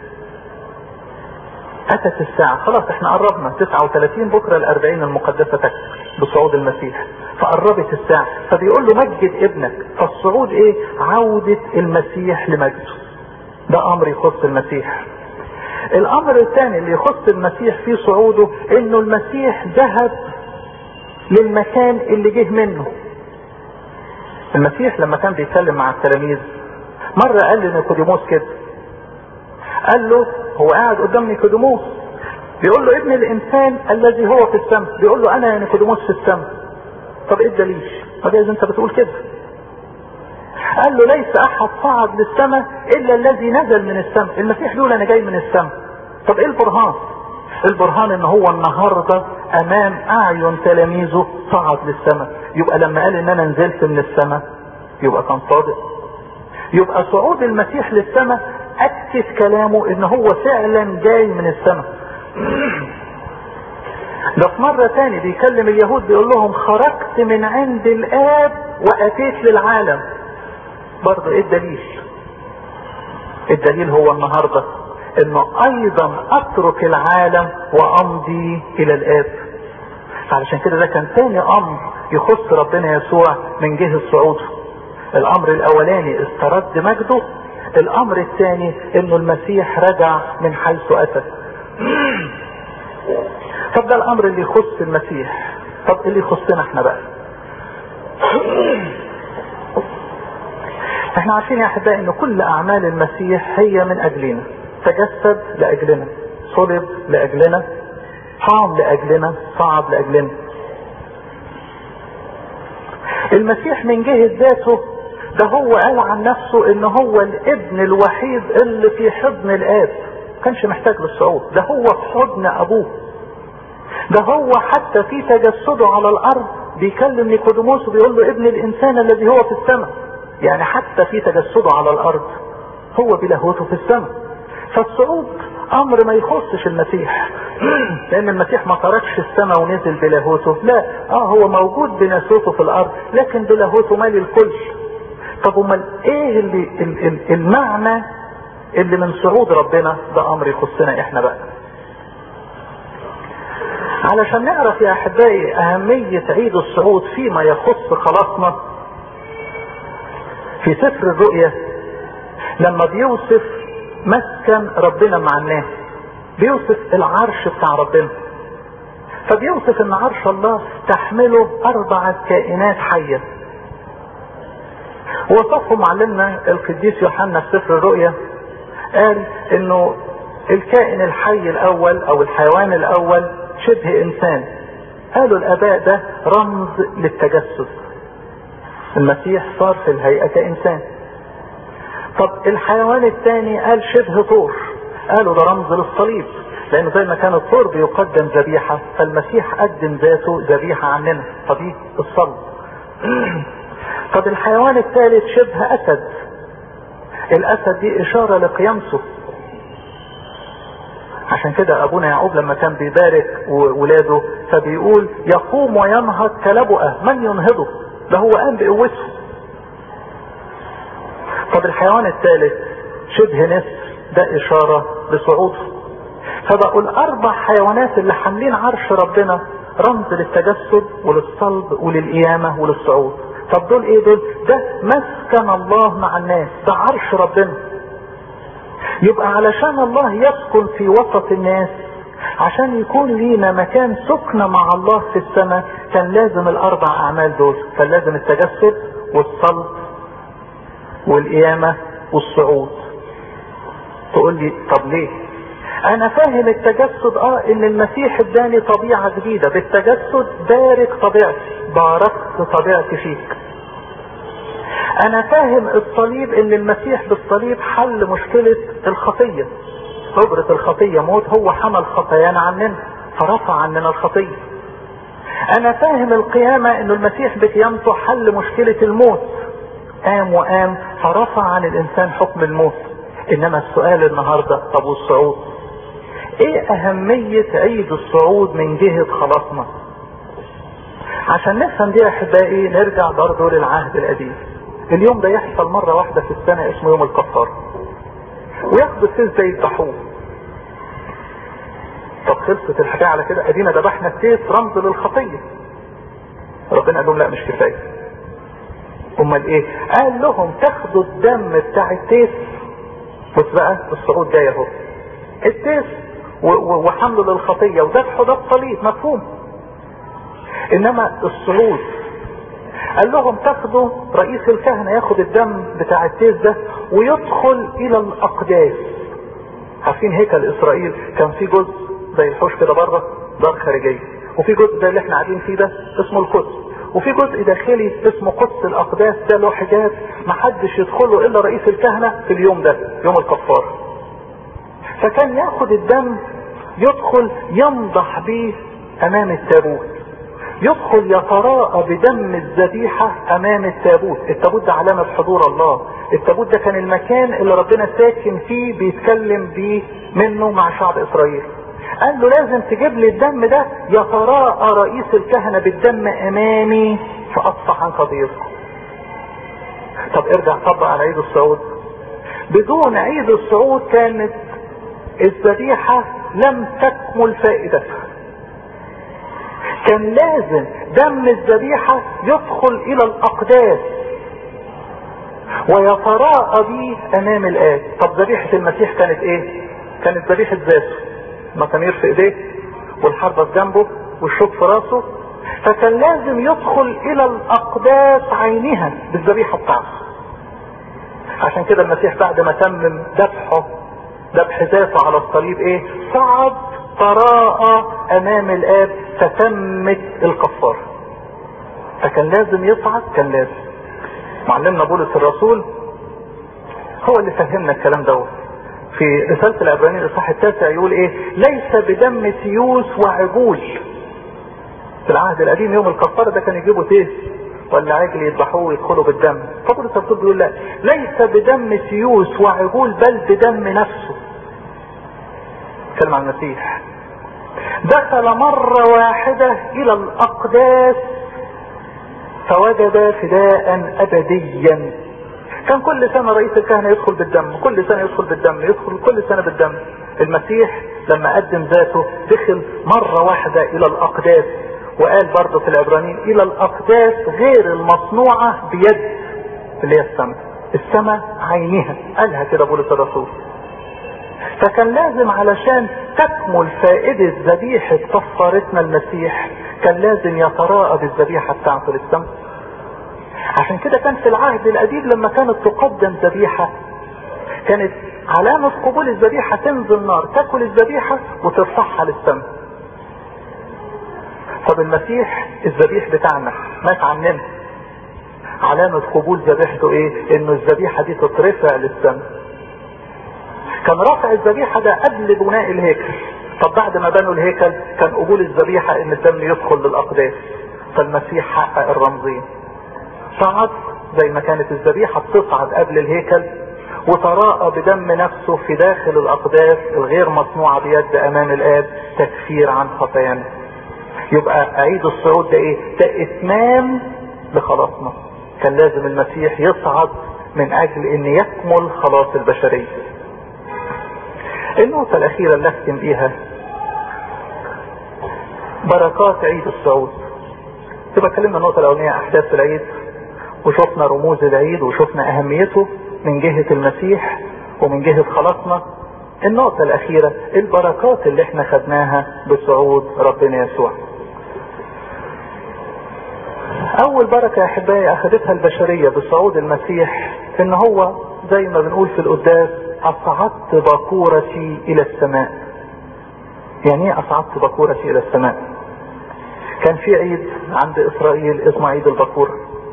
[SPEAKER 1] اتت الساعة، خلاص احنا قربنا 39، بكرة 40 المقدسة تكمل بصعود المسيح، فقربت الساعة. فبيقول له مجد ابنك. فالصعود ايه؟ عودة المسيح لمجده. ده امر يخص المسيح. الامر الثاني اللي يخص المسيح في صعوده انه المسيح ذهب للمكان اللي جه منه. المسيح لما كان بيتكلم مع التلاميذ مرة قال لنيقوديموس كده، قال له هو قاعد قدام نيقوديموس بيقول له ابن الانسان الذي هو في السماء، بيقول له انا يا نيقوديموس في السماء. طب ايه الدليل؟ ما جايز انت بتقول كده. قال له ليس احد صعد للسماء الا الذي نزل من السماء. المسيح بيقول انا جاي من السماء. طب ايه البرهان؟ البرهان ان هو النهارده امام اعين تلاميذه صعد للسماء. يبقى لما قال ان انا نزلت من السماء يبقى كان صادق. يبقى صعود المسيح للسماء اكد كلامه ان هو فعلا جاي من السماء. ده في مرة تاني بيكلم اليهود بيقول لهم خرجت من عند الآب وأتيت للعالم. برضه ايه الدليل؟ الدليل هو النهاردة انه ايضا اترك العالم وامضي الى الآب. علشان كده ده كان تاني امر يخص ربنا يسوع من جهة صعوده. الامر الاولاني استرد مجده، الامر الثاني انه المسيح رجع من حيث اتى. طب ده الامر اللي يخص المسيح. طب اللي يخصنا احنا بقى، احنا عارفين يا احبائي ان كل اعمال المسيح هي من اجلنا. تجسد لاجلنا، صلب لاجلنا، قام لاجلنا، صعد لاجلنا. المسيح من جهة ذاته ده هو قال عن نفسه ان هو الابن الوحيد اللي في حضن الاب، كانش محتاج للصعود، ده هو في حضن ابوه. ده هو حتى في تجسده على الارض بيكلم نيقوديموس وبيقول له ابن الانسان الذي هو في السماء. يعني حتى في تجسده على الارض هو بلاهوته في السماء. فالصعود امر ما يخصش المسيح لان المسيح ما تركش السماء ونزل بلاهوته، لا هو موجود بناسوته في الارض لكن بلاهوته مالي الكل. طب امال ايه المعنى اللي من صعود ربنا؟ ده امر يخصنا احنا بقى. علشان نعرف يا احبائي اهمية عيد الصعود فيما يخص خلاصنا، في سفر الرؤيا لما بيوصف مسكن ربنا مع الناس بيوصف العرش بتاع ربنا، فبيوصف ان عرش الله تحمله 4 كائنات حية. وصفهم معلمنا القديس يوحنا في سفر الرؤيا، قال انه الكائن الحي الاول او الحيوان الاول شبه انسان. قالوا الاباء ده رمز للتجسد، المسيح صار في الهيئة كإنسان. طب الحيوان الثاني قال شبه طور، قالوا ده رمز للصليب، لانه زي ما كان الطور بيقدم ذبيحة فالمسيح قدم ذاته ذبيحة عننا، فدي الصلب. طب الحيوان الثالث شبه اسد. الاسد دي اشارة لقيامته. عشان كده ابونا يعقوب لما كان بيبارك ولاده فبيقول يقوم وينهض كلبؤة، من ينهضه؟ ده هو قام بقوته. طب الحيوان الثالث شبه نسر، ده اشارة لصعوده. فبقوا الاربع حيوانات اللي حاملين عرش ربنا رمز للتجسد وللصلب وللقيامة وللصعود. طب دول ايه دول؟ ده مسكن الله مع الناس، ده عرش ربنا. يبقى علشان الله يسكن في وسط الناس، عشان يكون لينا مكان سكنة مع الله في السماء، كان لازم الاربع اعمال دول، كان لازم التجسد والصلب والقيامة والصعود. تقول لي طب ليه؟ انا فاهم التجسد ان المسيح اداني طبيعة جديدة، بالتجسد بارك طبيعتي، باركت طبيعتي فيك. انا فاهم الصليب ان المسيح بالصليب حل مشكلة الخطية، أجرة الخطية موت، هو حمل خطايانا عننا فرفع عننا الخطية. انا فاهم القيامة ان المسيح بقيامته حل مشكلة الموت، قام فرفع عن الانسان حكم الموت. انما السؤال النهاردة طب والصعود؟ ايه اهمية عيد الصعود من جهة خلاصنا؟ عشان نفهم دي يا احبائي نرجع برضه للعهد القديم. اليوم ده يحصل مرة واحدة في السنة اسمه يوم الكفارة، وياخدوا التيس ده يذبحوه. طب خلصت الحكاية على كده؟ ادينا ذبحنا التيس رمز للخطية. ربنا قال لهم لا مش كفاية. امال ايه؟ قال لهم تاخدوا الدم بتاع التيس. بص بقى الصعود جاي اهو، التيس وحمله للخطية وذبحه ده الصليب مفهوم. انما الصعود قال لهم تاخدوا رئيس الكهنة ياخد الدم بتاع التيس ده ويدخل الى الاقداس. عارفين هيكل اسرائيل كان في جزء زي الحوش كده بره دار خارجية، وفي جزء ده اللي احنا قاعدين فيه ده اسمه القدس، وفي جزء داخلي اسمه قدس الاقداس، ده له حجاب محدش يدخله الا رئيس الكهنة في اليوم ده يوم الكفارة. فكان ياخد الدم يدخل ينضح بيه امام التابوت، يدخل يتراءى بدم الذبيحة امام التابوت. التابوت ده علامة حضور الله، التابوت ده كان المكان اللي ربنا ساكن فيه بيتكلم بيه منه مع شعب اسرائيل. قال له لازم تجيب لي الدم ده يتراءى رئيس الكهنة بالدم امامي فاصفح عن قضيتكم. طب ارجع طبق على عيد الصعود. بدون عيد الصعود كانت الذبيحة لم تكمل فائدتها. كان لازم دم الذبيحة يدخل الى الاقداس ويتراءى به امام الآب. طب ذبيحة المسيح كانت ايه؟ كانت ذبيحة ذاته، مسامير في ايديه والحربة في جنبه والشوك في راسه، فكان لازم يدخل الى الاقداس عينها بالذبيحة بتاعته. عشان كده المسيح بعد ما تمم ذبح ذاته على الصليب ايه؟ صعد تراءى امام الآب فتمت الكفارة. فكان لازم يصعد، كان لازم. معلمنا بولس الرسول هو اللي فهمنا الكلام دوت في رسالة العبرانيين الاصحاح 9 يقول ايه؟ ليس بدم تيوس وعجول. في العهد القديم يوم الكفارة ده كان يجيبوا تيس ولا عجل يذبحوه ويدخلوا بالدم. فبولس الرسول بيقول لا، ليس بدم تيوس وعجول بل بدم نفسه. كلمة عن المسيح دخل مرة واحدة الى الاقداس فوجد فداء ابديا. كان كل سنة رئيس الكهنة يدخل بالدم، كل سنة يدخل بالدم، يدخل كل سنة بالدم. المسيح لما قدم ذاته دخل مرة واحدة الى الاقداس. وقال برضه في العبرانيين الى الاقداس غير المصنوعة بيد، اللي هي السماء عينها، قالها كده بولس الرسول. فكان لازم علشان تكمل فائدة ذبيحة كفارتنا المسيح كان لازم يتراءى بالذبيحة بتاعته للسماء. عشان كده كان في العهد القديم لما كانت تقدم ذبيحة كانت علامة قبول الذبيحة تنزل نار تاكل الذبيحة وترفعها للسماء. طب المسيح الذبيح بتاعنا مات عننا، علامة قبول ذبيحته ايه؟ انه الذبيحة دي تترفع للسماء. كان رفع الذبيحة ده قبل بناء الهيكل. طب بعد ما بنوا الهيكل كان قبول الذبيحة ان الدم يدخل للاقداس. فالمسيح حقق الرمزين، صعد زي ما كانت الذبيحة بتصعد قبل الهيكل وتراءى بدم نفسه في داخل الأقداس الغير مصنوعة بيد أمام الآب تكفير عن خطايانا. يبقى عيد الصعود ده ايه؟ ده اتمام لخلاصنا. كان لازم المسيح يصعد من اجل ان يكمل خلاص البشرية. النقطة الاخيرة اللي اختم بيها بركات عيد الصعود. يبقى اتكلمنا النقطة الاولانية احداث العيد، وشفنا رموز العيد، وشفنا اهميته من جهة المسيح ومن جهة خلاصنا. النقطة الاخيرة البركات اللي احنا خدناها بصعود ربنا يسوع. اول بركة يا احبائي اخذتها البشرية بصعود المسيح ان هو زي ما بنقول في القداس اصعدت باكورتي الى السماء. يعني ايه اصعدت باكورتي الى السماء؟ كان في عيد عند اسرائيل اسمه عيد الباكورة.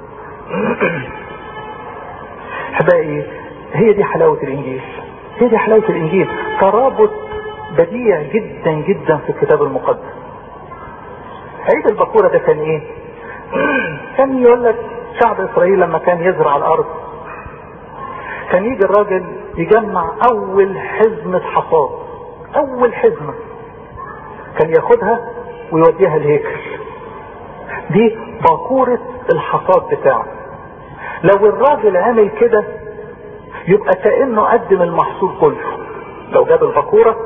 [SPEAKER 1] احبائي هي دي حلاوة الانجيل، هي دي حلاوة الانجيل، ترابط بديع جدا جدا في الكتاب المقدس. عيد الباكورة ده كان ايه؟ كان يقول لك شعب اسرائيل لما كان يزرع الارض كان يجي الراجل يجمع اول حزمة حصاد، اول حزمة كان ياخدها ويوديها الهيكل. دي باكورة الحصاد بتاعه. لو الراجل عمل كده يبقى كأنه قدم المحصول كله. لو جاب الباكورة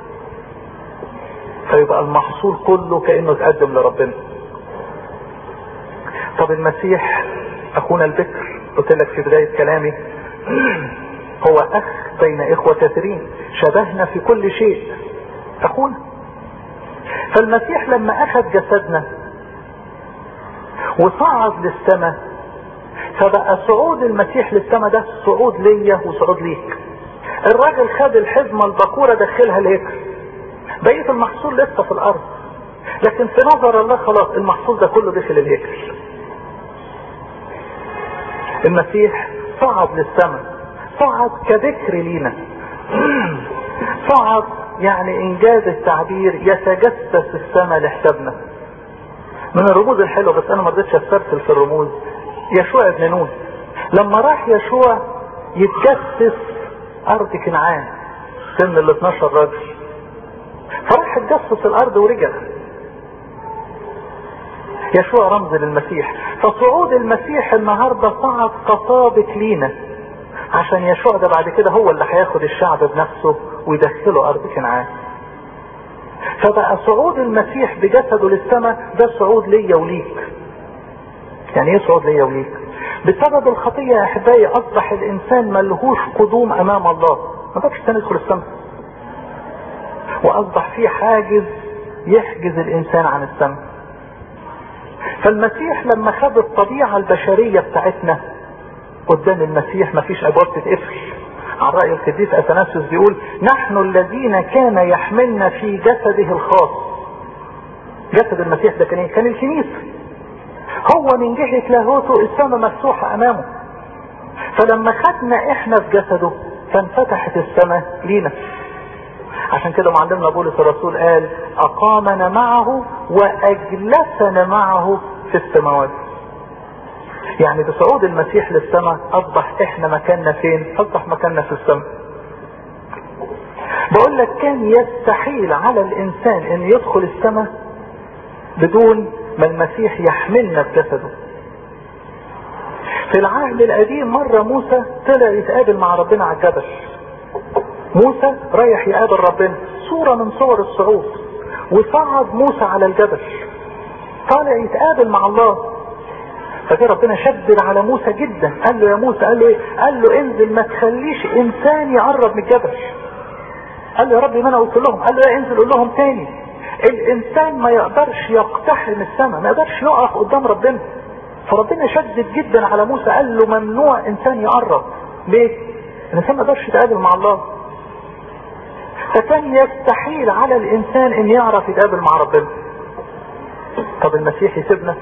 [SPEAKER 1] فيبقى المحصول كله كأنه تقدم لربنا. طب المسيح اخونا البكر، قلت لك في بداية كلامي هو اخ بين اخوة كثيرين، شبهنا في كل شيء، اخونا. فالمسيح لما اخذ جسدنا وصعد للسماء فبقى صعود المسيح للسماء ده صعود ليا وصعود ليك. الراجل خد الحزمة الباكورة دخلها الهيكل، بقية المحصول لسه في الارض، لكن في نظر الله خلاص المحصول ده كله دخل الهيكل. المسيح صعد للسماء، صعد كذكر لينا. صعد يعني انجاز التعبير يتجسس السماء لحسابنا. من الرموز الحلوة، بس انا ما رضيتش استرسل في الرموز، يشوع ابن نون لما راح يشوع يتجسس ارض كنعان سن ال 12 راجل، فراح يتجسس الارض ورجع. يشوع رمز للمسيح. فصعود المسيح النهاردة صعد كسابق لينا، عشان يشوع ده بعد كده هو اللي هياخد الشعب بنفسه ويدخله ارض كنعان. فبقى صعود المسيح بجسده للسماء ده صعود ليا وليك. يعني ايه صعود ليا وليك؟ بسبب الخطية يا احبائي اصبح الانسان ملهوش قدوم امام الله، ما بقاش يدخل السماء، واصبح في حاجز يحجز الانسان عن السماء. فالمسيح لما خد الطبيعة البشرية بتاعتنا قدام المسيح مفيش ابواب تتقفل. عن رأي القديس اثناسيوس بيقول نحن الذين كان يحملنا في جسده الخاص. جسد المسيح ده كان الكنيسة، هو من جهة لاهوته السماء مفتوحة امامه. فلما خدنا احنا في جسده فانفتحت السماء لينا. عشان كده معلمنا بولس الرسول قال اقامنا معه واجلسنا معه في السماوات. يعني بصعود المسيح للسماء اصبح احنا مكاننا فين؟ اصبح مكاننا في السماء. بقول لك كان يستحيل على الانسان ان يدخل السماء بدون ما المسيح يحملنا بجسده. في العهد القديم مرة موسى طلع يتقابل مع ربنا على الجبل. موسى رايح يقابل ربنا، صورة من صور الصعود، وصعد موسى على الجبل طالع يتقابل مع الله. فجاء ربنا شدد على موسى جدا، قال له يا موسى، قال له ايه؟ قال له انزل ما تخليش انسان يقرب من الجبل. قال له يا رب ما انا قلت لهم. قال له ايه؟ انزل قول لهم تاني. الانسان ما يقدرش يقتحم السماء، ما يقدرش يقف قدام ربنا. فربنا شدد جدا على موسى، قال له ممنوع انسان يقرب. ليه؟ الانسان ما يقدرش يتقابل مع الله. فكان يستحيل على الانسان ان يعرف يتقابل مع ربنا. طب المسيح يسيبنا؟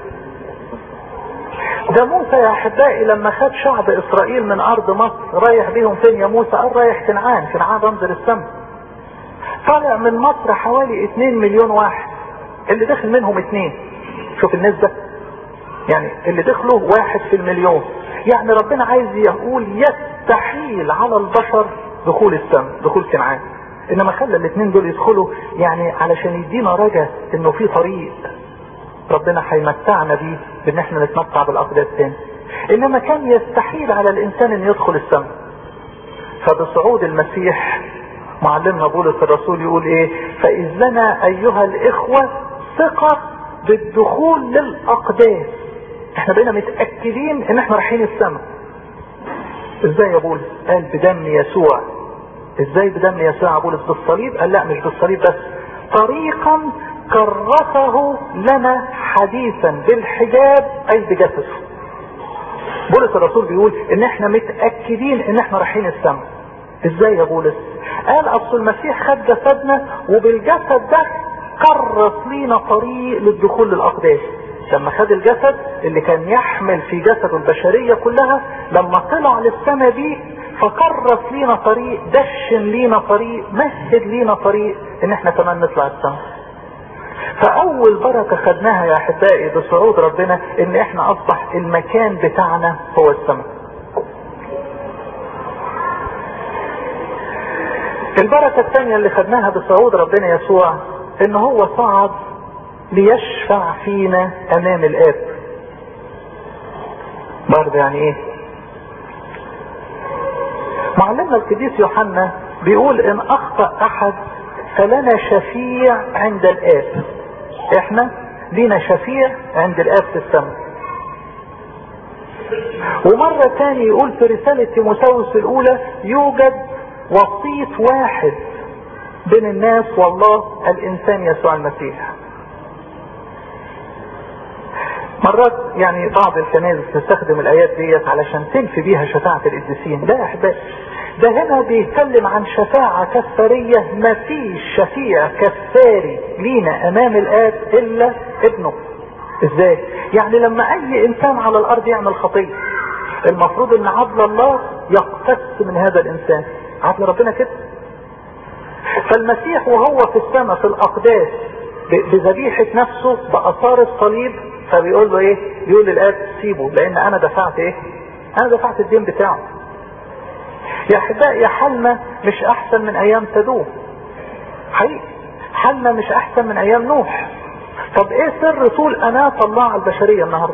[SPEAKER 1] ده موسى يا احبائي لما خد شعب اسرائيل من ارض مصر رايح بيهم فين يا موسى؟ قال رايح كنعان. كنعان رمز للسماء. طالع من مصر حوالي 2 مليون واحد، اللي دخل منهم 2. شوف النسبة، يعني اللي دخلوا 1 في المليون، يعني ربنا عايز يقول يستحيل على البشر دخول السماء، دخول كنعان، انما خلى الاثنين دول يدخلوا يعني علشان يدينا رجاء انه في طريق ربنا هيمتعنا بيه بان احنا نتمتع بالاقداس تاني. انما كان يستحيل على الانسان ان يدخل السماء. فبصعود المسيح معلمنا بولس الرسول يقول ايه؟ فاذ لنا ايها الاخوة ثقة بالدخول للاقداس. احنا بقينا متأكدين ان احنا رايحين السماء. ازاي يا بولس؟ قال بدم يسوع. ازاي بدم يسوع يا بولس؟ بالصليب؟ قال لا مش بالصليب بس، طريقا كرسه لنا حديثا بالحجاب اي بجسده. بولس الرسول بيقول ان احنا متأكدين ان احنا رايحين السماء. ازاي يا بولس؟ قال اصل المسيح خد جسدنا وبالجسد ده كرس لينا طريق للدخول للاقداس. لما خد الجسد اللي كان يحمل في جسده البشرية كلها، لما طلع للسماء دي فكرس لينا طريق، دشن لينا طريق، مهد لينا طريق ان احنا كمان نطلع السماء. فاول بركة خدناها يا احبائي بصعود ربنا ان احنا اصبح المكان بتاعنا هو السماء. البركة الثانية اللي خدناها بصعود ربنا يسوع ان هو صعد ليشفع فينا امام الاب. برضه يعني ايه؟ معلمنا القديس يوحنا بيقول ان اخطأ احد فلنا شفيع عند الاب. احنا لينا شفيع عند الاب في السماء. ومرة تاني يقول في رسالة تيموثاوس الاولى يوجد وسيط واحد بين الناس والله، الانسان يسوع المسيح. مرات يعني بعض الكنائس تستخدم الايات ديت علشان تنفي بيها شفاعة القديسين. لا يا احبائي، ده هنا بيتكلم عن شفاعة كفارية. ما فيش شفيع كفاري لينا امام الاب الا ابنه. ازاي؟ يعني لما اي انسان على الارض يعمل خطية المفروض ان عدل الله يقتص من هذا الانسان. عدل ربنا كده. فالمسيح وهو في السماء في الاقداس بذبيحة نفسه باثار الصليب، فبيقول له ايه؟ بيقول للاب سيبه لان انا دفعت ايه؟ انا دفعت الدين بتاعه. يا احبائي حالنا مش احسن من ايام سدوم حقيقي، حالنا مش احسن من ايام نوح. طب ايه سر طول اناة الله على البشرية النهاردة؟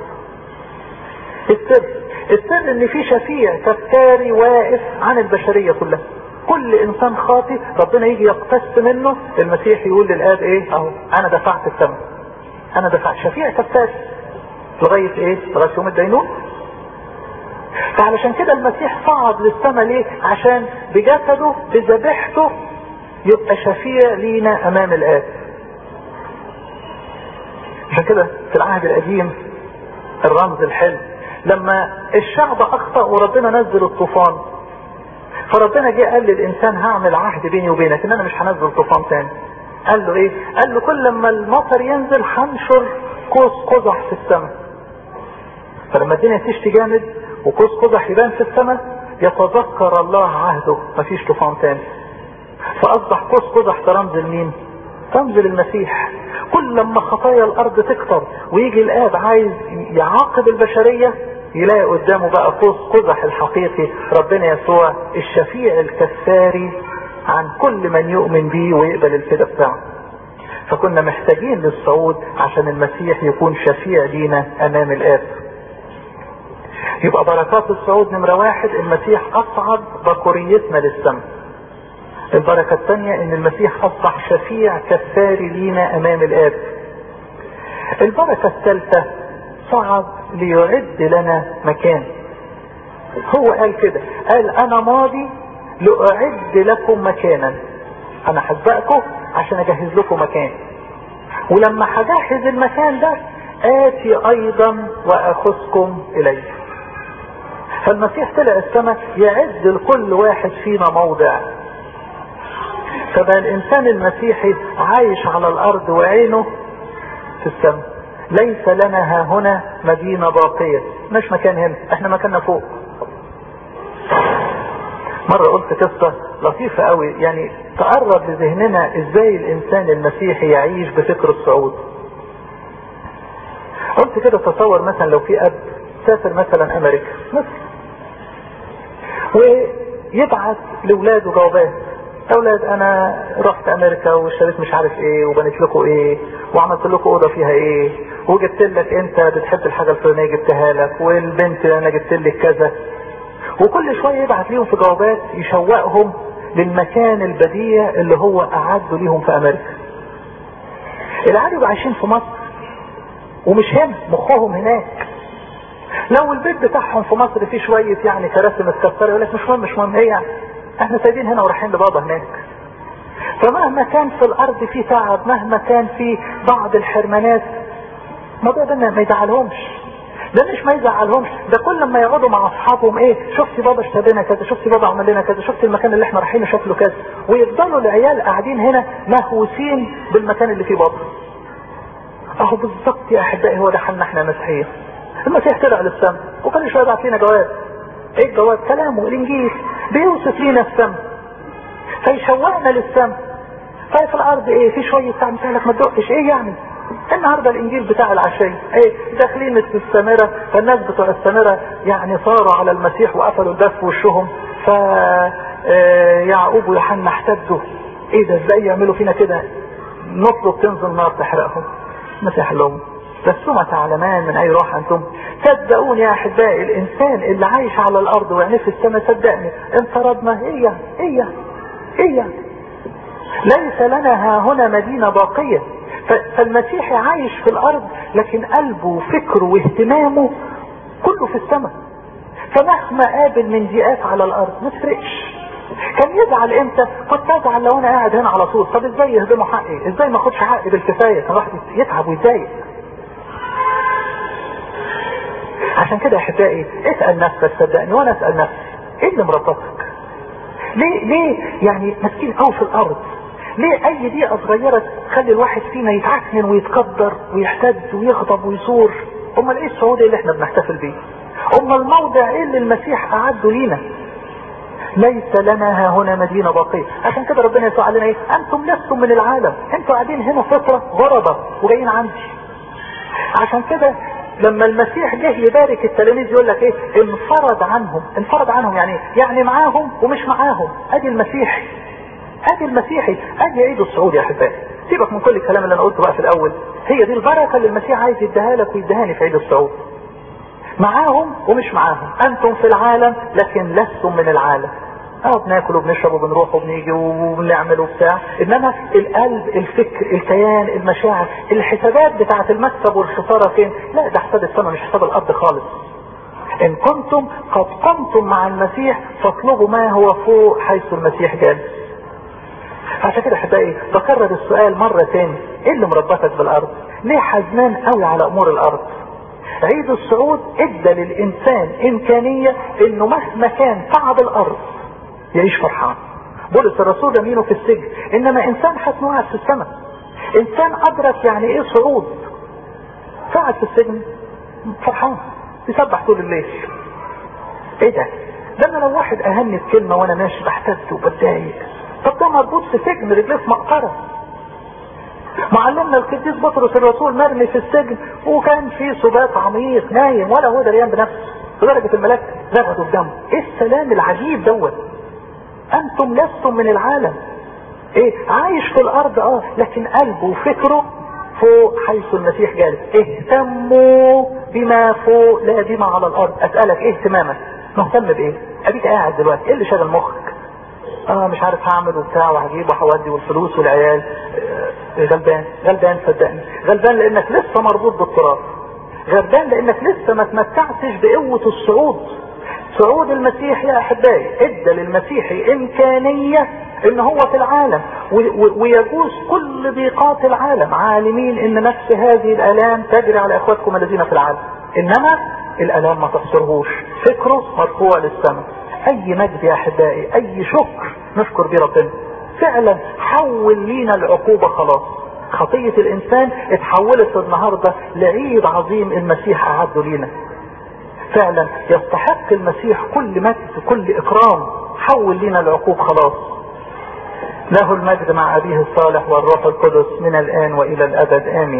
[SPEAKER 1] السر ان في شفيع كفاري واقف عن البشرية كلها. كل انسان خاطئ ربنا يجي يقتص منه، المسيح يقول للاب ايه؟ اهو انا دفعت الثمن، انا دفعت شفيع كفاري لغاية ايه؟ لغاية يوم الدينون. فعلشان كده المسيح صعد للسماء ليه؟ عشان بجسده بذبيحته يبقى شفيع لينا امام الاب. عشان كده في العهد القديم الرمز الحلو لما الشعب اخطأ وربنا نزل الطوفان، فربنا جه قال للانسان هعمل عهد بيني وبينك ان انا مش هنزل طوفان تاني. قال له ايه؟ قال له كل لما المطر ينزل هنشر قوس قزح في السماء. فلما الدنيا تشتي جامد وقوس قزح يبان في السماء يتذكر الله عهده، مفيش طوفان تاني. فاصبح قوس قزح ده رمز لمين؟ رمز للمسيح. كل لما خطايا الارض تكتر ويجي الاب عايز يعاقب البشرية يلاقي قدامه بقى قوس قزح الحقيقي، ربنا يسوع الشفيع الكفاري عن كل من يؤمن بيه ويقبل الفداء بتاعه. فكنا محتاجين للصعود عشان المسيح يكون شفيع لينا امام الاب. يبقى بركات الصعود نمرة واحد، المسيح اصعد بكوريتنا للسماء. البركة الثانية ان المسيح اصبح شفيع كفاري لينا امام الاب. البركة الثالثة صعد ليعد لنا مكان. هو قال كده، قال انا ماضي لأعد لكم مكانا. انا هسبقكم عشان اجهز لكم مكان، ولما هجهز المكان ده اتي ايضا واخذكم اليه. فالمسيح طلع السماء يعد لكل واحد فينا موضع. فبقى الانسان المسيحي عايش على الارض وعينه في السماء. ليس لنا ها هنا مدينة باقية، مش مكان هنا، احنا مكاننا فوق. مرة قلت قصة لطيفة قوي يعني تقرب لذهننا ازاي الانسان المسيحي يعيش بفكر الصعود. قلت كده تصور مثلا لو في اب يسافر مثلا امريكا مصر ويبعت لاولاده جوابات، اولاد انا رحت امريكا واشتريت مش عارف ايه وبنيت لكم ايه وعملت لكم اوضه فيها ايه وجبت لك انت بتحب الحاجه الفلانيه جبتها لك والبنت انا جبت لك كذا، وكل شويه يبعت ليهم في جوابات يشوقهم للمكان البديع اللي هو اعده ليهم في امريكا. العيال يبقوا عايشين في مصر ومش هنا، مخهم هناك. لو البيت بتاعهم في مصر فيه شويه يعني كراسي متكسره يقول لك مش مهم ايه يعني، احنا سايبين هنا ورايحين لبابا هناك. فمهما كان في الارض في تعب، مهما كان في بعض الحرمانات، الموضوع ده ما يزعلهمش، ده مش ما يزعلهمش، ده كل لما يقعدوا مع اصحابهم ايه شفتي بابا اشترى لنا كذا، شفتي بابا عمل لنا كذا، شفتي المكان اللي احنا رايحينه شكله كذا، ويفضلوا العيال قاعدين هنا مهووسين بالمكان اللي فيه بابا. اهو بالظبط يا احبائي هو ده حالنا احنا مسيحيين. المسيح طلع للسماء وكل شويه يبعت لنا جواب. ايه الجواب؟ كلامه الانجيل بيوصف لنا السماء فيشوقنا للسماء. طيب في الارض ايه؟ في شويه تعب لك ما تدقش ايه يعني؟ النهارده الانجيل بتاع العشيه ايه؟ داخلين السامره، فالناس بتوع السامره يعني صاروا على المسيح وقفلوا الباب في وشهم، ف يعقوب ويوحنا احتدوا ايه ده ازاي يعملوا فينا كده؟ نطلب تنزل نار تحرقهم. المسيح لهم لستما تعلمان من اي روح انتم. صدقوني يا احبائي الانسان اللي عايش على الارض وعينيه في السماء صدقني ان طردنا ايه ليس لنا ها هنا مدينة باقية. فالمسيح عايش في الارض لكن قلبه وفكره واهتمامه كله في السماء. فمهما قابل من ضيقات على الارض ما تفرقش. كان يزعل امتى؟ كنت ازعل لو انا قاعد هنا على طول، طب ازاي يهضموا حقي؟ ازاي ما اخدش حقي بالكفايه؟ كان الواحد يتعب ويتضايق. عشان كده يا احبائي اسال نفسك، صدقني وانا اسال نفسي ايه اللي مربطك؟ ليه يعني مسكين قوي في الارض؟ ليه اي دقيقه صغيره تخلي الواحد فينا يتعكنن ويتقدر ويحتد ويغضب ويثور؟ امال ايه السعود اللي احنا بنحتفل بيه؟ امال الموضع ايه اللي المسيح اعده لينا؟ ليس لنا ها هنا مدينة باقية. عشان كده ربنا يسوع علينا ايه؟ انتم لستم من العالم، انتوا قاعدين هنا فترة غربة وجايين عندي. عشان كده لما المسيح جه يبارك التلاميذ يقول لك ايه؟ انفرد عنهم يعني ايه؟ يعني معاهم ومش معاهم. ادي المسيحي ادي عيد الصعود يا احبائي. سيبك من كل الكلام اللي انا قلته بقى في الاول، هي دي البركة اللي المسيح عايز يديها لك ويديهاني في عيد الصعود. معاهم ومش معاهم، انتم في العالم لكن لستم من العالم. بناكل وبنشرب وبنروح وبنيجي وبنعمل وبتاع، انما القلب الفكر الكيان المشاعر الحسابات بتاعت المكسب والخسارة فين؟ لا ده حساب السماء مش حساب الارض خالص. ان كنتم قد قمتم مع المسيح فاطلبوا ما هو فوق حيث المسيح جالس. عشان كده احبائي بكرر السؤال مرة تاني، ايه اللي مربطك بالارض؟ ليه حزنان قوي على امور الارض؟ عيد الصعود ادى للانسان امكانية انه مهما كان تعب الارض يعيش فرحان. بولس الرسول يمينه في السجن، انما انسان حسنه قاعد في السماء. انسان ادرك يعني ايه صعود، قاعد في السجن فرحان يسبح طول الليل. ايه ده؟ انا لو واحد اهني بكلمة وانا ماشي بحتد وبتضايق، طب ده مربوط في سجن رجليه في مقطرة. معلمنا القديس بطرس الرسول مرمي في السجن وكان في سبات عميق نايم ولا هو دريان بنفسه، لدرجة الملاك زغدوا بدمه. ايه السلام العجيب دوت؟ انتم لستم من العالم. ايه؟ عايش في الارض لكن قلبه وفكره فوق حيث المسيح جالس. اهتموا بما فوق لا بما على الارض. اسألك ايه اهتمامك؟ مهتم بايه؟ اديك قاعد دلوقتي ايه اللي شغل مخك؟ مش عارف هعمل وبتاع وهجيب وهودي والفلوس والعيال. غلبان صدقني، غلبان لانك لسه مربوط بالتراب، غلبان لانك لسه ما تمتعتش بقوة الصعود. صعود المسيح يا احبائي ادى للمسيحي امكانية ان هو في العالم ويجوز كل ضيقات العالم، عالمين ان نفس هذه الالام تجري على اخواتكم الذين في العالم، انما الالام ما تحصرهوش، فكره مرفوع للسماء. اي مجد يا احبائي، اي شكر نشكر بيه ربنا. فعلا حول لينا العقوبة خلاص، خطية الانسان اتحولت النهاردة لعيد عظيم المسيح اعده لينا. فعلا يستحق المسيح كل مجد كل اكرام، حول لنا العقوب خلاص. له المجد مع ابيه الصالح والروح القدس من الان والى الابد امين.